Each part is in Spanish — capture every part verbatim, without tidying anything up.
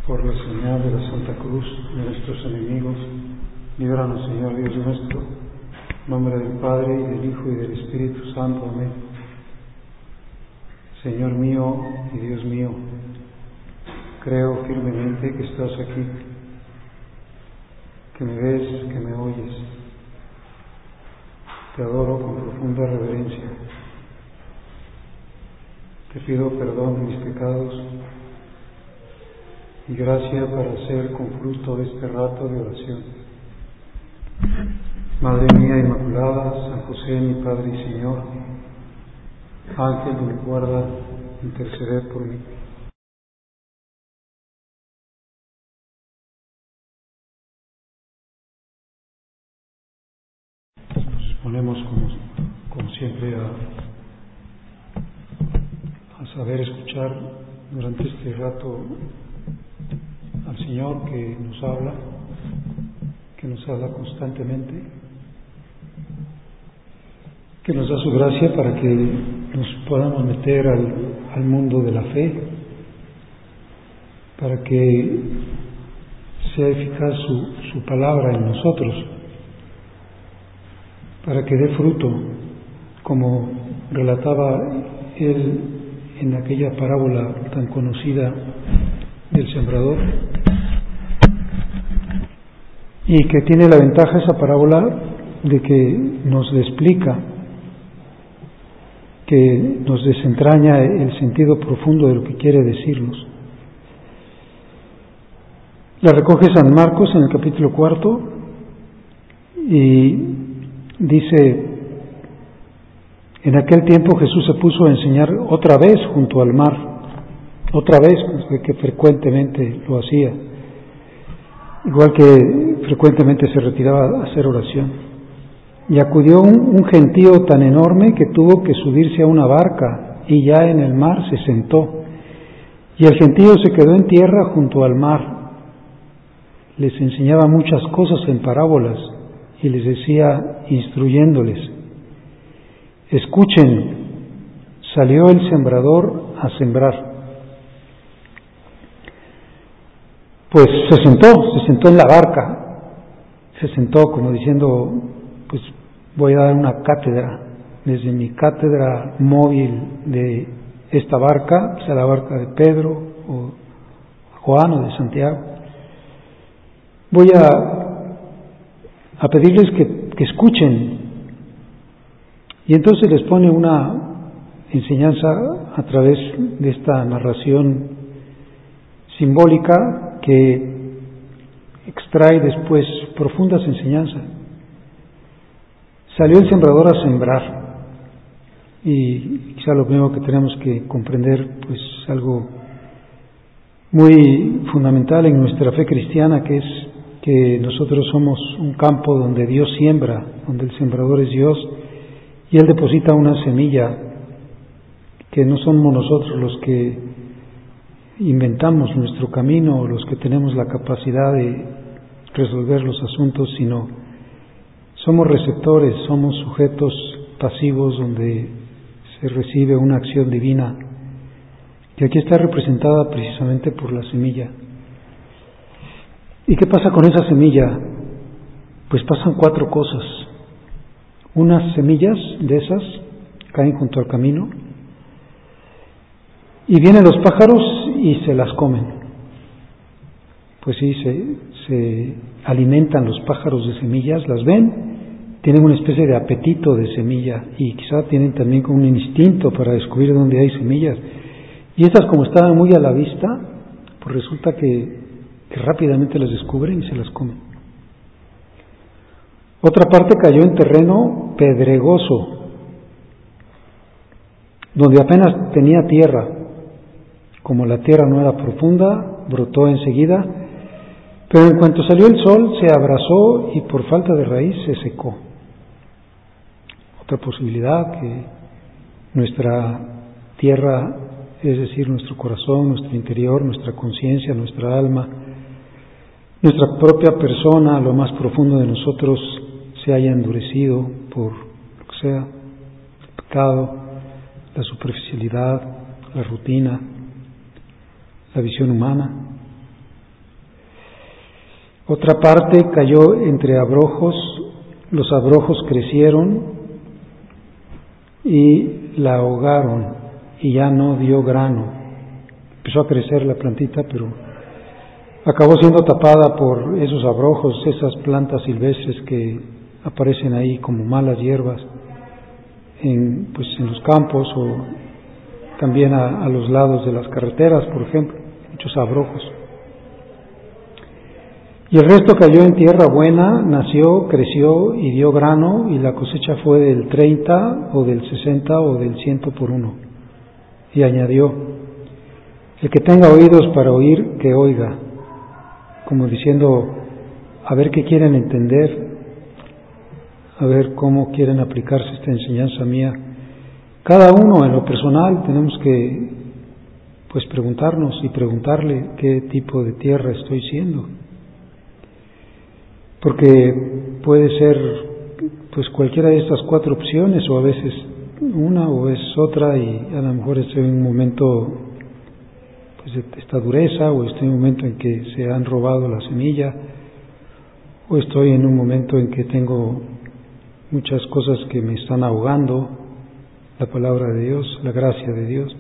Por la señal de la Santa Cruz de nuestros enemigos, líbranos, Señor Dios nuestro, en nombre del Padre, y del Hijo, y del Espíritu Santo. Amén. Señor mío y Dios mío, creo firmemente que estás aquí, que me ves, que me oyes. Te adoro con profunda reverencia. Te pido perdón de mis pecados y gracia para hacer con fruto este rato de oración. Madre mía Inmaculada, San José, mi Padre y Señor, Ángel de mi guarda, interceded por mí. Nos disponemos, como, como siempre, a, a saber escuchar durante este rato al Señor, que nos habla, que nos habla constantemente, que nos da su gracia para que nos podamos meter al, al mundo de la fe, para que sea eficaz su, su palabra en nosotros, para que dé fruto, como relataba él en aquella parábola tan conocida del sembrador, y que tiene la ventaja esa parábola de que nos explica, que nos desentraña el sentido profundo de lo que quiere decirnos. La recoge San Marcos en el capítulo cuarto y dice: en aquel tiempo Jesús se puso a enseñar otra vez junto al mar, otra vez, que frecuentemente lo hacía, igual que frecuentemente se retiraba a hacer oración. Y acudió un, un gentío tan enorme que tuvo que subirse a una barca, y ya en el mar se sentó. Y el gentío se quedó en tierra junto al mar. Les enseñaba muchas cosas en parábolas, y les decía, instruyéndoles: escuchen, salió el sembrador a sembrar. Pues se sentó, se sentó en la barca, se sentó como diciendo, pues voy a dar una cátedra, desde mi cátedra móvil de esta barca, sea la barca de Pedro o Juan o de Santiago. Voy a, a pedirles que, que escuchen. Y entonces les pone una enseñanza a través de esta narración simbólica que extrae después profundas enseñanzas. Salió el sembrador a sembrar, y quizá lo primero que tenemos que comprender, pues algo muy fundamental en nuestra fe cristiana, que es que nosotros somos un campo donde Dios siembra, donde el sembrador es Dios, y Él deposita una semilla, que no somos nosotros los que inventamos nuestro camino o los que tenemos la capacidad de resolver los asuntos, sino somos receptores, somos sujetos pasivos donde se recibe una acción divina, que aquí está representada precisamente por la semilla. ¿Y qué pasa con esa semilla? Pues pasan cuatro cosas. Unas semillas de esas caen junto al camino, y vienen los pájaros y se las comen. Pues sí, se, se alimentan los pájaros de semillas, las ven, tienen una especie de apetito de semilla, y quizá tienen también como un instinto para descubrir dónde hay semillas. Y estas, como estaban muy a la vista, pues resulta que, que rápidamente las descubren y se las comen. Otra parte cayó en terreno pedregoso, donde apenas tenía tierra. Como la tierra no era profunda, brotó enseguida, pero en cuanto salió el sol se abrazó y por falta de raíz se secó. Otra posibilidad, que nuestra tierra, es decir, nuestro corazón, nuestro interior, nuestra conciencia, nuestra alma, nuestra propia persona, lo más profundo de nosotros, se haya endurecido por lo que sea, el pecado, la superficialidad, la rutina, la visión humana. Otra parte cayó entre abrojos, los abrojos crecieron y la ahogaron y ya no dio grano. Empezó a crecer la plantita, pero acabó siendo tapada por esos abrojos, esas plantas silvestres que aparecen ahí como malas hierbas en, pues, en los campos o también a, a los lados de las carreteras, por ejemplo, muchos abrojos. Y el resto cayó en tierra buena, nació, creció y dio grano, y la cosecha fue del treinta o del sesenta o del ciento por uno. Y añadió: el que tenga oídos para oír, que oiga. Como diciendo, a ver qué quieren entender, a ver cómo quieren aplicarse esta enseñanza mía. Cada uno en lo personal tenemos que pues preguntarnos y preguntarle qué tipo de tierra estoy siendo. Porque puede ser pues cualquiera de estas cuatro opciones, o a veces una o es otra, y a lo mejor estoy en un momento pues de esta dureza, o estoy en un momento en que se han robado la semilla, o estoy en un momento en que tengo muchas cosas que me están ahogando, la palabra de Dios, la gracia de Dios.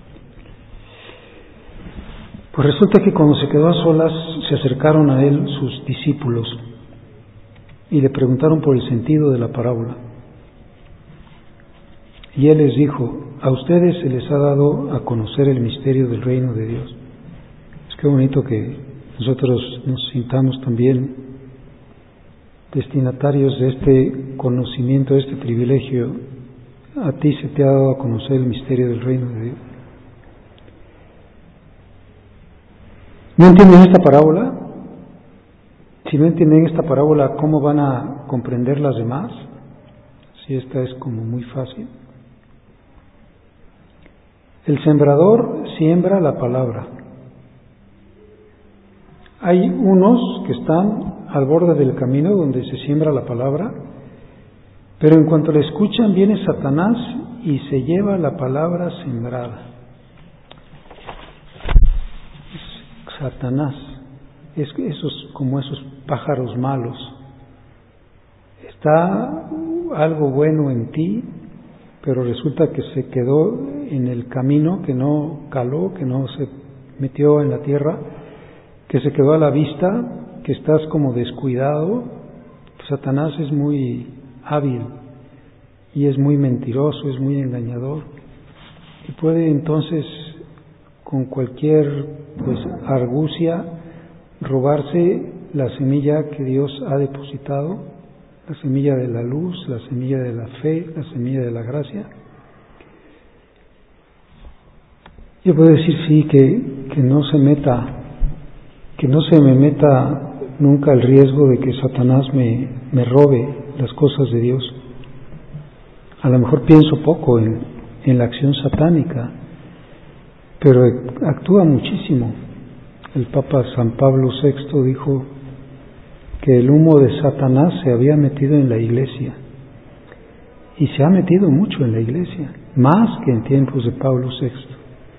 Pues resulta que cuando se quedó a solas, se acercaron a él sus discípulos y le preguntaron por el sentido de la parábola. Y él les dijo: a ustedes se les ha dado a conocer el misterio del reino de Dios. Es que bonito que nosotros nos sintamos también destinatarios de este conocimiento, de este privilegio. A ti se te ha dado a conocer el misterio del reino de Dios. ¿No entienden esta parábola? Si no entienden esta parábola, ¿cómo van a comprender las demás? Si esta es como muy fácil. El sembrador siembra la palabra. Hay unos que están al borde del camino donde se siembra la palabra, pero en cuanto le escuchan viene Satanás y se lleva la palabra sembrada. Satanás es esos, como esos pájaros malos. Está algo bueno en ti, pero resulta que se quedó en el camino, que no caló, que no se metió en la tierra, que se quedó a la vista, que estás como descuidado. Satanás es muy hábil y es muy mentiroso, es muy engañador, y puede entonces con cualquier pues argucia robarse la semilla que Dios ha depositado, la semilla de la luz, la semilla de la fe, la semilla de la gracia. Yo puedo decir sí que, que no se meta, que no se me meta nunca el riesgo de que Satanás me, me robe las cosas de Dios. A lo mejor pienso poco en, en la acción satánica, pero actúa muchísimo. El Papa San Pablo sexto dijo que el humo de Satanás se había metido en la iglesia, y se ha metido mucho en la iglesia, más que en tiempos de Pablo sexto.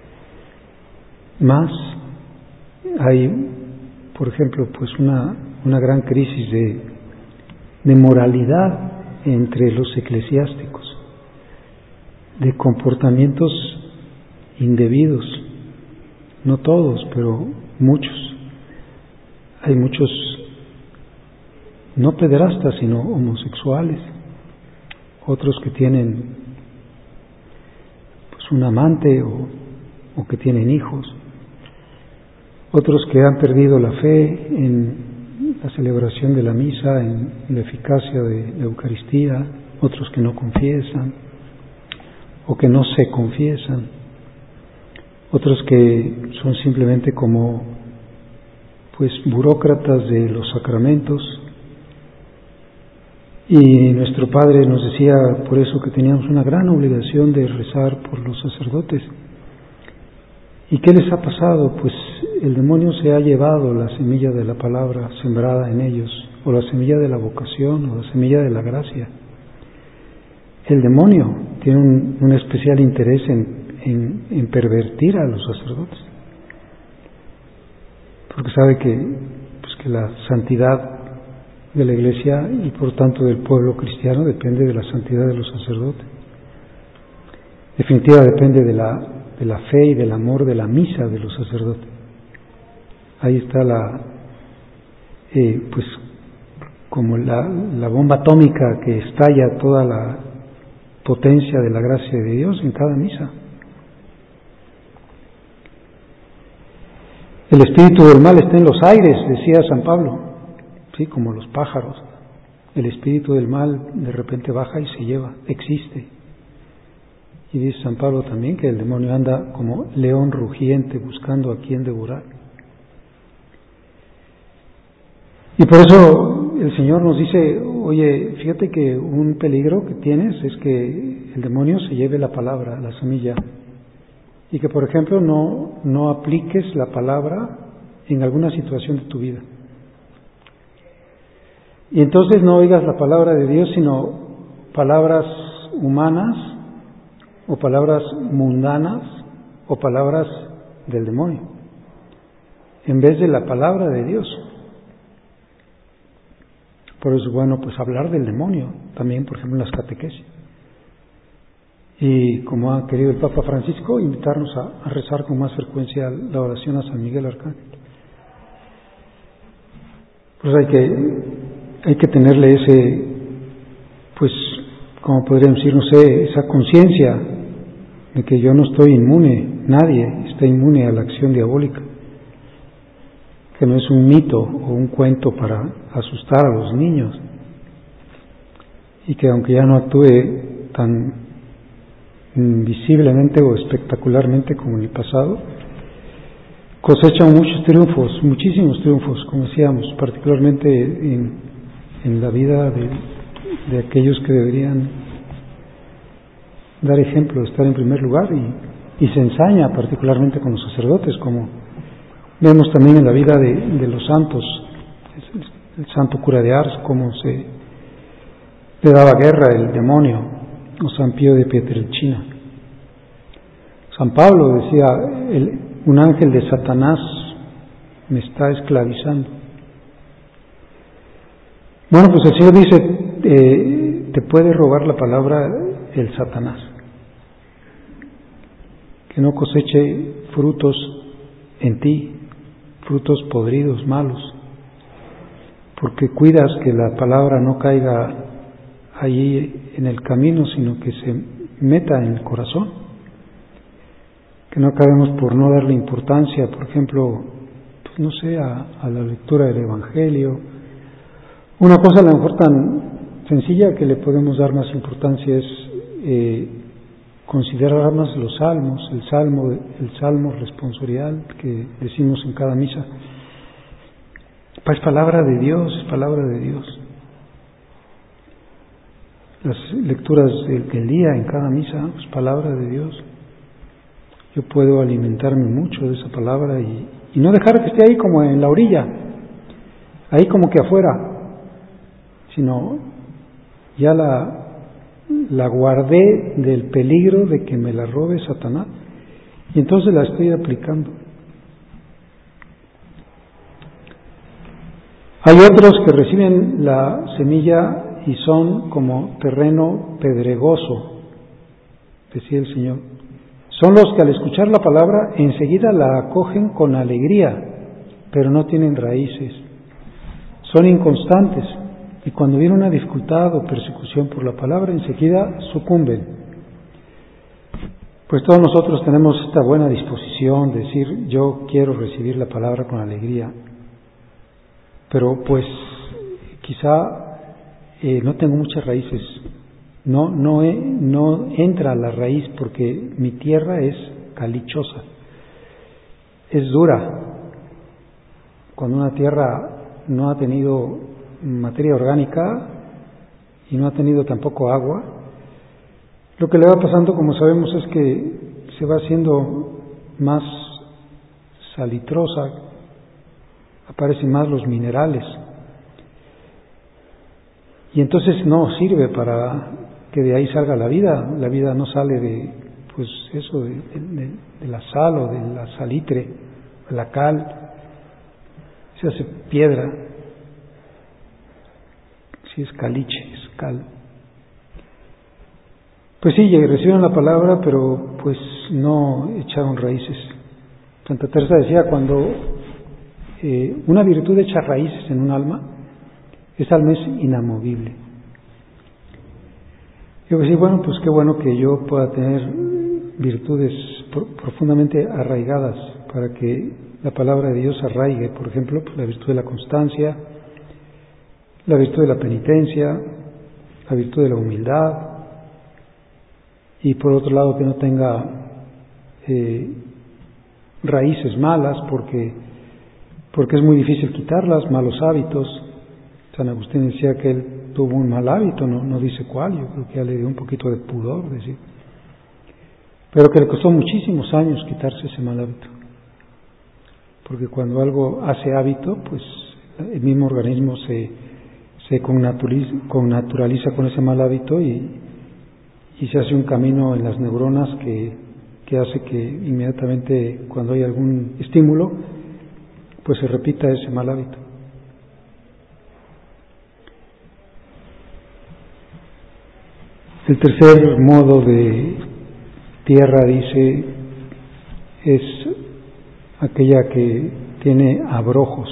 Más hay, por ejemplo, pues una, una gran crisis de, de moralidad entre los eclesiásticos, de comportamientos indebidos, no todos, pero muchos. Hay muchos, no pederastas, sino homosexuales, otros que tienen pues un amante o, o que tienen hijos, otros que han perdido la fe en la celebración de la misa, en la eficacia de la Eucaristía, otros que no confiesan o que no se confiesan, otros que son simplemente como pues burócratas de los sacramentos. Y nuestro Padre nos decía por eso que teníamos una gran obligación de rezar por los sacerdotes. ¿Y qué les ha pasado? Pues el demonio se ha llevado la semilla de la palabra sembrada en ellos, o la semilla de la vocación, o la semilla de la gracia. El demonio tiene un, un especial interés en, en, en pervertir a los sacerdotes, porque sabe que, pues que la santidad de la Iglesia y por tanto del pueblo cristiano depende de la santidad de los sacerdotes. Definitiva depende de la, de la fe y del amor de la misa de los sacerdotes. Ahí está la, eh, pues como la, la bomba atómica que estalla toda la potencia de la gracia de Dios en cada misa. El espíritu del mal está en los aires, decía San Pablo, sí, como los pájaros. El espíritu del mal de repente baja y se lleva, existe. Y dice San Pablo también que el demonio anda como león rugiente buscando a quien devorar. Y por eso el Señor nos dice, oye, fíjate que un peligro que tienes es que el demonio se lleve la palabra, la semilla, y que por ejemplo no, no apliques la palabra en alguna situación de tu vida. Y entonces no oigas la palabra de Dios, sino palabras humanas, o palabras mundanas, o palabras del demonio, en vez de la palabra de Dios. Por eso es bueno pues hablar del demonio, también por ejemplo en las catequesis. Y como ha querido el Papa Francisco, invitarnos a, a rezar con más frecuencia la oración a San Miguel Arcángel. Pues hay que, hay que tenerle ese, pues, como podríamos decir, no sé, esa conciencia de que yo no estoy inmune, nadie está inmune a la acción diabólica, que no es un mito o un cuento para asustar a los niños, y que aunque ya no actúe tan visiblemente o espectacularmente como en el pasado, cosecha muchos triunfos, muchísimos triunfos, como decíamos, particularmente en, en la vida de, de aquellos que deberían dar ejemplo, estar en primer lugar, y, y se ensaña particularmente con los sacerdotes, como vemos también en la vida de, de los santos, el, el santo cura de Ars, cómo se le daba guerra el demonio, o San Pío de Pietrelcina. San Pablo decía, el, un ángel de Satanás me está esclavizando. Bueno, pues el Señor dice, eh, te puede robar la palabra el Satanás, que no coseche frutos en ti, frutos podridos, malos, porque cuidas que la palabra no caiga allí en el camino, sino que se meta en el corazón, que no acabemos por no darle importancia, por ejemplo, pues no sé, a, a la lectura del Evangelio. Una cosa a lo mejor tan sencilla que le podemos dar más importancia es eh, considerar más los salmos, el salmo, el salmo responsorial que decimos en cada misa. Pues palabra de Dios, palabra de Dios. Las lecturas del, del día en cada misa, pues palabra de Dios. Yo puedo alimentarme mucho de esa palabra y, y no dejar que esté ahí como en la orilla, ahí como que afuera, sino ya la, la guardé del peligro de que me la robe Satanás, y entonces la estoy aplicando. Hay otros que reciben la semilla y son como terreno pedregoso, decía el Señor. Son los que al escuchar la palabra enseguida la acogen con alegría, pero no tienen raíces. Son inconstantes y cuando viene una dificultad o persecución por la palabra enseguida sucumben. Pues todos nosotros tenemos esta buena disposición de decir yo quiero recibir la palabra con alegría, pero pues quizá Eh, no tengo muchas raíces, no, no, he, no entra la raíz porque mi tierra es calichosa, es dura. Cuando una tierra no ha tenido materia orgánica y no ha tenido tampoco agua, lo que le va pasando, como sabemos, es que se va haciendo más salitrosa, aparecen más los minerales. Y entonces no sirve para que de ahí salga la vida. La vida no sale de, pues eso, de, de, de la sal o de la salitre, de la cal, se hace piedra, si es caliche, es cal. Pues sí, recibieron la palabra, pero pues no echaron raíces. Santa Teresa decía, cuando eh, una virtud echa raíces en un alma, esa alma es inamovible. Yo decía, bueno, pues qué bueno que yo pueda tener virtudes profundamente arraigadas para que la palabra de Dios arraigue. Por ejemplo, pues la virtud de la constancia, la virtud de la penitencia, la virtud de la humildad, y por otro lado que no tenga eh, raíces malas, porque, porque es muy difícil quitarlas, malos hábitos. San Agustín decía que él tuvo un mal hábito, no, no dice cuál, yo creo que ya le dio un poquito de pudor decir, pero que le costó muchísimos años quitarse ese mal hábito, porque cuando algo hace hábito, pues el mismo organismo se, se connaturaliza, connaturaliza con ese mal hábito y, y se hace un camino en las neuronas que, que hace que inmediatamente cuando hay algún estímulo, pues se repita ese mal hábito. El tercer modo de tierra, dice, es aquella que tiene abrojos.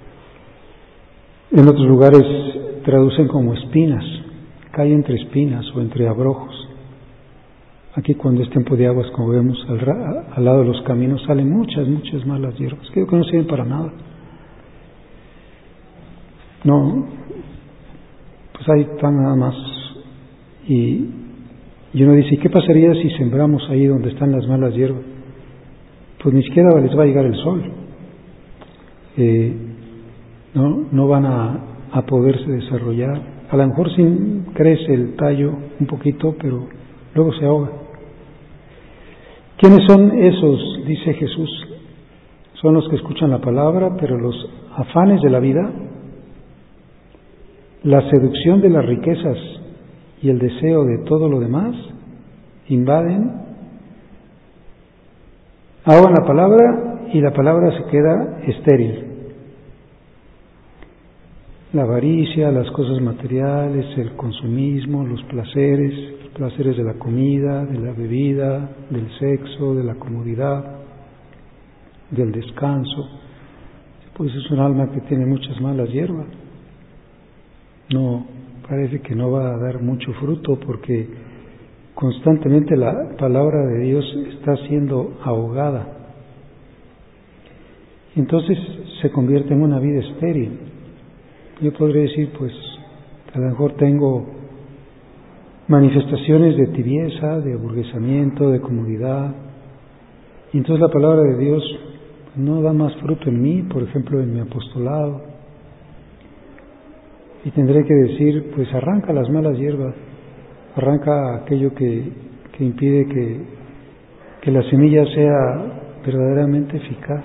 En otros lugares traducen como espinas, cae entre espinas o entre abrojos. Aquí cuando es tiempo de aguas, como vemos, al, al lado de los caminos salen muchas, muchas malas hierbas, creo que no sirven para nada. No, pues ahí están nada más. Y, y uno dice, ¿qué pasaría si sembramos ahí donde están las malas hierbas? Pues ni siquiera les va a llegar el sol. Eh, no, no van a, a poderse desarrollar. A lo mejor sí crece el tallo un poquito, pero luego se ahoga. ¿Quiénes son esos? Dice Jesús. Son los que escuchan la palabra, pero los afanes de la vida, la seducción de las riquezas y el deseo de todo lo demás invaden, ahogan la palabra y la palabra se queda estéril. La avaricia, las cosas materiales, el consumismo, los placeres, los placeres de la comida, de la bebida, del sexo, de la comodidad, del descanso. Pues es un alma que tiene muchas malas hierbas. No, parece que no va a dar mucho fruto porque constantemente la palabra de Dios está siendo ahogada. Entonces se convierte en una vida estéril. Yo podría decir, pues, a lo mejor tengo manifestaciones de tibieza, de aburguesamiento, de comodidad, y entonces la palabra de Dios no da más fruto en mí, por ejemplo, en mi apostolado. Y tendré que decir, pues arranca las malas hierbas, arranca aquello que, que impide que, que la semilla sea verdaderamente eficaz.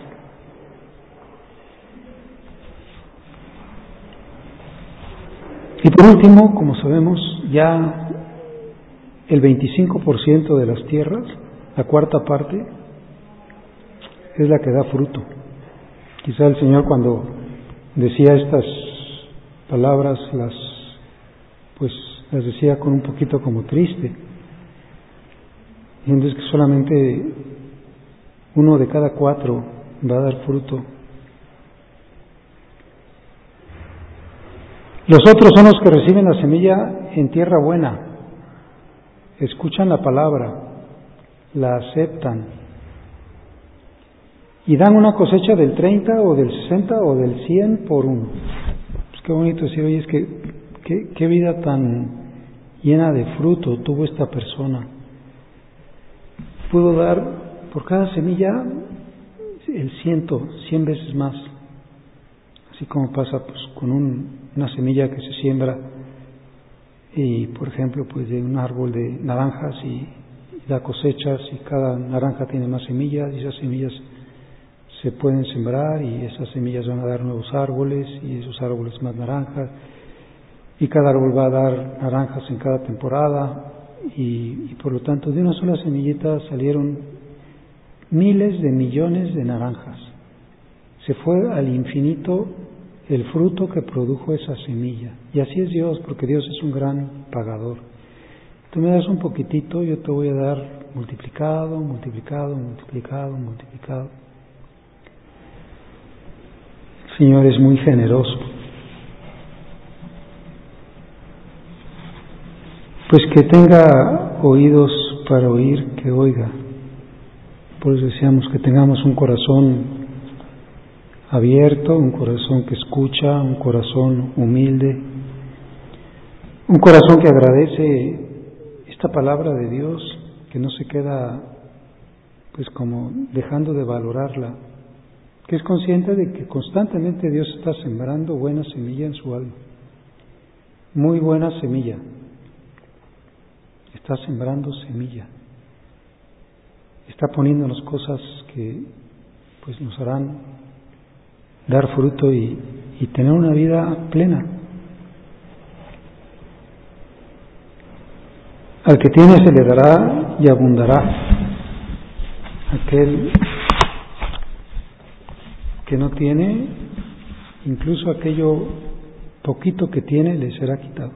Y por último, como sabemos, ya el veinticinco por ciento de las tierras, la cuarta parte, es la que da fruto. Quizá el Señor cuando decía estas palabras las pues las decía con un poquito como triste, y entonces que solamente uno de cada cuatro va a dar fruto. Los otros son los que reciben la semilla en tierra buena, escuchan la palabra, la aceptan y dan una cosecha del treinta o del sesenta o del cien por uno. Pues qué bonito decir, oye, es que qué, qué vida tan llena de fruto tuvo esta persona. Pudo dar por cada semilla el ciento, cien veces más. Así como pasa pues con un, una semilla que se siembra y por ejemplo pues de un árbol de naranjas y, y da cosechas y cada naranja tiene más semillas y esas semillas se pueden sembrar y esas semillas van a dar nuevos árboles y esos árboles más naranjas y cada árbol va a dar naranjas en cada temporada y, y por lo tanto de una sola semillita salieron miles de millones de naranjas se fue al infinito el fruto que produjo esa semilla. Y así es Dios, porque Dios es un gran pagador. Tú me das un poquitito, yo te voy a dar multiplicado, multiplicado, multiplicado, multiplicado. El Señor es muy generoso. Pues que tenga oídos para oír, que oiga. Por eso decíamos que tengamos un corazón abierto, un corazón que escucha, un corazón humilde, un corazón que agradece esta palabra de Dios, que no se queda pues como dejando de valorarla, que es consciente de que constantemente Dios está sembrando buena semilla en su alma, muy buena semilla, está sembrando semilla, está poniéndonos cosas que pues nos harán dar fruto y, y tener una vida plena. Al que tiene se le dará y abundará. Aquel que no tiene, incluso aquello poquito que tiene, le será quitado.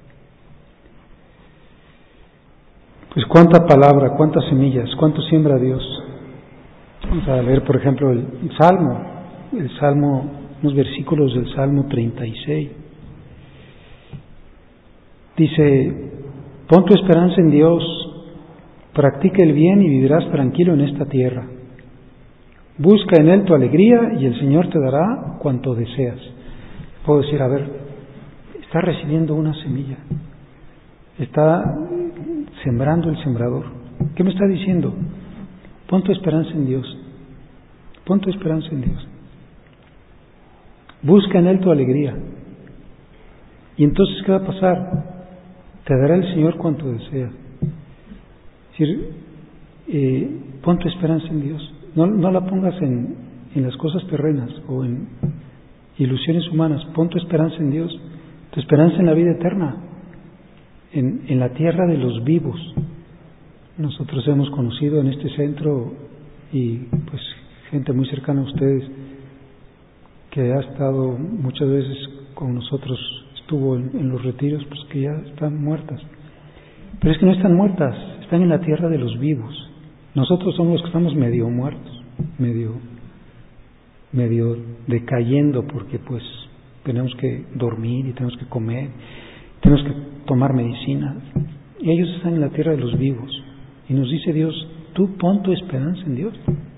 Pues cuánta palabra, cuántas semillas, cuánto siembra Dios. Vamos a leer, por ejemplo, el Salmo. El Salmo, unos versículos del Salmo treinta y seis. Dice: pon tu esperanza en Dios, practica el bien y vivirás tranquilo en esta tierra. Busca en Él tu alegría y el Señor te dará cuanto deseas. Puedo decir, a ver, está recibiendo una semilla, está sembrando el sembrador. ¿Qué me está diciendo? Pon tu esperanza en Dios, pon tu esperanza en Dios. Busca en Él tu alegría. Y entonces, ¿qué va a pasar? Te dará el Señor cuanto deseas. Es decir, eh, pon tu esperanza en Dios. No, no la pongas en, en las cosas terrenas o en ilusiones humanas. Pon tu esperanza en Dios. Tu esperanza en la vida eterna, en, en la tierra de los vivos. Nosotros hemos conocido en este centro y pues gente muy cercana a ustedes que ha estado muchas veces con nosotros, estuvo en, en los retiros, pues que ya están muertas. Pero es que no están muertas, están en la tierra de los vivos. Nosotros somos los que estamos medio muertos, medio, medio decayendo, porque pues tenemos que dormir y tenemos que comer, tenemos que tomar medicina. Y ellos están en la tierra de los vivos. Y nos dice Dios, tú pon tu esperanza en Dios.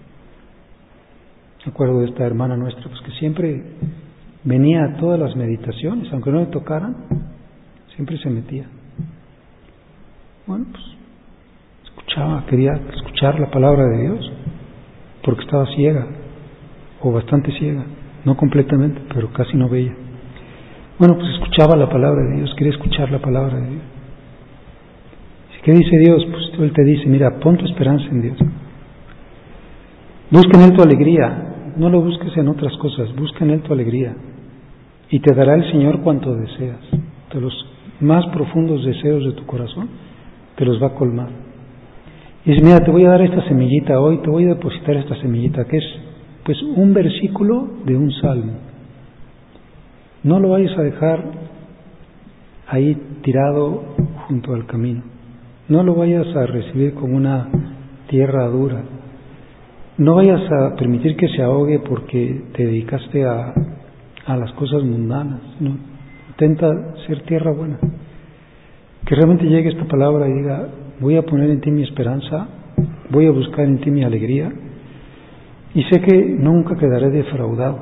Me acuerdo de esta hermana nuestra, pues que siempre venía a todas las meditaciones, aunque no le tocaran, siempre se metía. Bueno, pues escuchaba, quería escuchar la palabra de Dios, porque estaba ciega, o bastante ciega, no completamente, pero casi no veía. Bueno, pues escuchaba la palabra de Dios, quería escuchar la palabra de Dios. ¿Qué dice Dios? Pues Él te dice, mira, pon tu esperanza en Dios. Busca en Él tu alegría. No lo busques en otras cosas, busca en Él tu alegría y te dará el Señor cuanto deseas. De los más profundos deseos de tu corazón te los va a colmar. Y dice, mira, te voy a dar esta semillita hoy, te voy a depositar esta semillita, que es pues un versículo de un salmo. No lo vayas a dejar ahí tirado junto al camino. No lo vayas a recibir como una tierra dura. No vayas a permitir que se ahogue porque te dedicaste a, a las cosas mundanas. No, intenta ser tierra buena. Que realmente llegue esta palabra y diga, voy a poner en ti mi esperanza, voy a buscar en ti mi alegría y sé que nunca quedaré defraudado.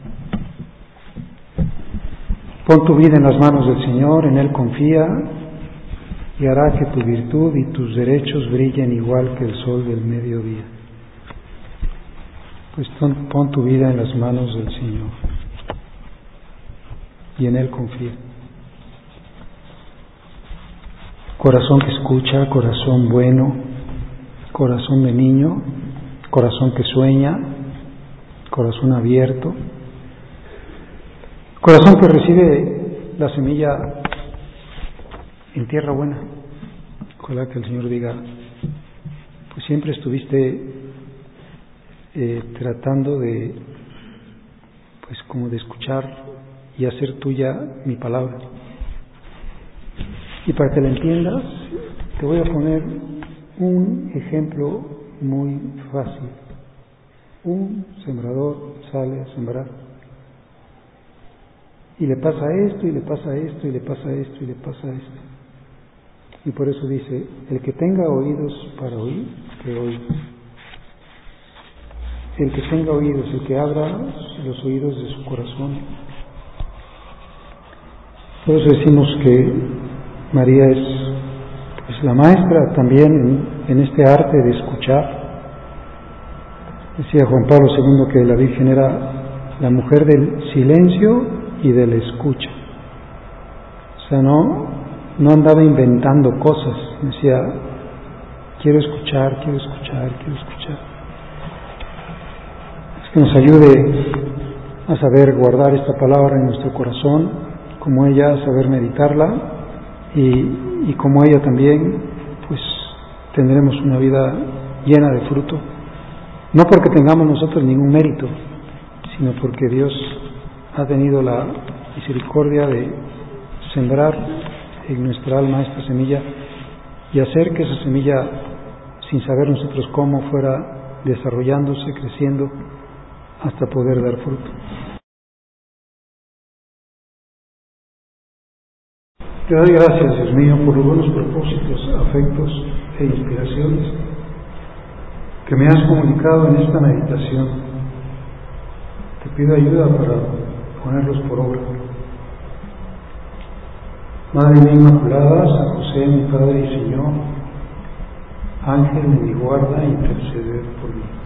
Pon tu vida en las manos del Señor, en Él confía y hará que tu virtud y tus derechos brillen igual que el sol del mediodía. Pues pon tu vida en las manos del Señor y en Él confía. Corazón que escucha, corazón bueno, corazón de niño, corazón que sueña, corazón abierto, corazón que recibe la semilla en tierra buena. Ojalá que el Señor diga, pues siempre estuviste eh, tratando de, pues como de escuchar y hacer tuya mi palabra. Y para que la entiendas, te voy a poner un ejemplo muy fácil. Un sembrador sale a sembrar y le pasa esto, y le pasa esto, y le pasa esto, y le pasa esto. Y por eso dice, el que tenga oídos para oír, que oiga. El que tenga oídos, el que abra los oídos de su corazón. Por eso decimos que María es pues, la maestra también en, en este arte de escuchar. Decía Juan Pablo segundo que la Virgen era la mujer del silencio y de la escucha. O sea, no, no andaba inventando cosas. Decía, quiero escuchar, quiero escuchar, quiero escuchar. Es que nos ayude a saber guardar esta palabra en nuestro corazón, como ella, a saber meditarla, y, y como ella también, pues tendremos una vida llena de fruto. No porque tengamos nosotros ningún mérito, sino porque Dios ha tenido la misericordia de sembrar en nuestra alma esta semilla y hacer que esa semilla, sin saber nosotros cómo, fuera desarrollándose, creciendo, hasta poder dar fruto. Te doy gracias, Dios mío, por los buenos propósitos, afectos e inspiraciones que me has comunicado en esta meditación. Te pido ayuda para ponerlos por obra. Madre mía Inmaculada, San José, mi Padre y Señor, Ángel de mi guarda, interceder por mí.